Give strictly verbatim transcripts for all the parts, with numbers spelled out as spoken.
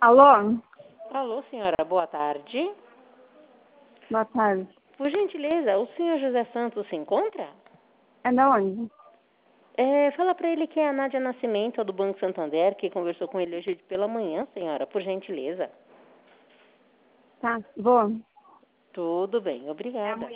Alô? Alô, senhora, boa tarde. Boa tarde. Por gentileza, o senhor José Santos se encontra? É da onde? É, fala para ele que é a Nádia Nascimento, do Banco Santander, que conversou com ele hoje pela manhã, senhora, por gentileza. Tá, vou. Tudo bem, obrigada.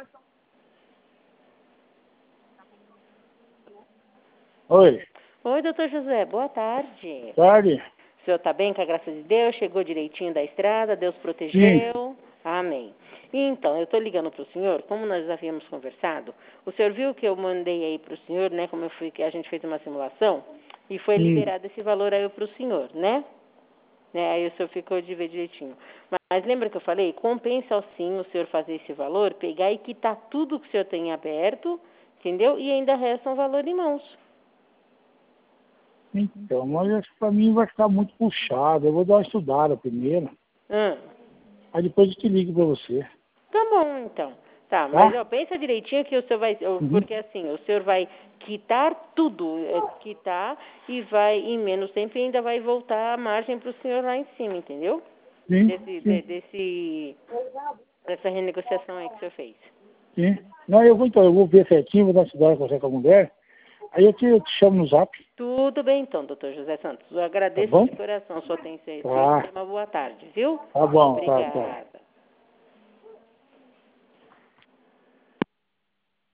Oi, Oi, doutor José, boa tarde. tarde. O senhor está bem, com a graça de Deus? Chegou direitinho da estrada? Deus protegeu? Sim. Amém. Então, eu estou ligando para o senhor, como nós já havíamos conversado, o senhor viu que eu mandei aí para o senhor, né, como eu fui, que a gente fez uma simulação, e foi Sim. liberado esse valor aí para o senhor, né? né? Aí o senhor ficou de ver direitinho. Mas, mas lembra que eu falei? Compensa sim o senhor fazer esse valor, pegar e quitar tudo que o senhor tem aberto, entendeu? E ainda resta um valor em mãos. Então, mas acho que para mim vai ficar muito puxado. Eu vou dar uma estudada primeiro. Hum. Aí depois eu te ligo para você. Tá bom, então. Tá, Tá? mas ó, pensa direitinho que o senhor vai... Uhum. Porque assim, o senhor vai quitar tudo, é, quitar e vai, em menos tempo, e ainda vai voltar a margem para o senhor lá em cima, entendeu? Sim, Desse, sim, de, desse, dessa renegociação aí que o senhor fez. sim. Não, eu vou então, eu vou ver certinho, vou dar uma estudada com você com a mulher. Aí eu te, eu te chamo no zap. Tudo bem, então, doutor José Santos. Eu Tá agradeço bom? de coração a sua atenção. Tá. Uma boa tarde, viu? Tá bom, tá, tá. Obrigada.